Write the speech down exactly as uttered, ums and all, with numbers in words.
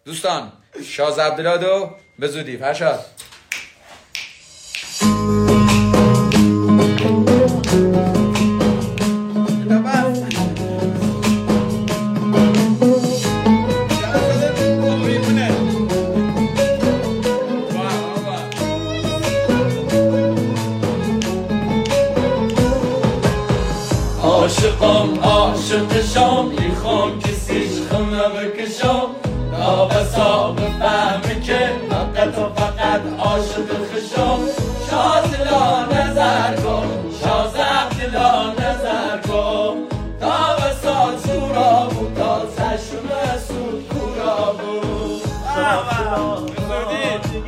دوستان شاز عبدالادو به زودی. فرشاد عاشقم عاشق شام میخوام کسیش خم نبکه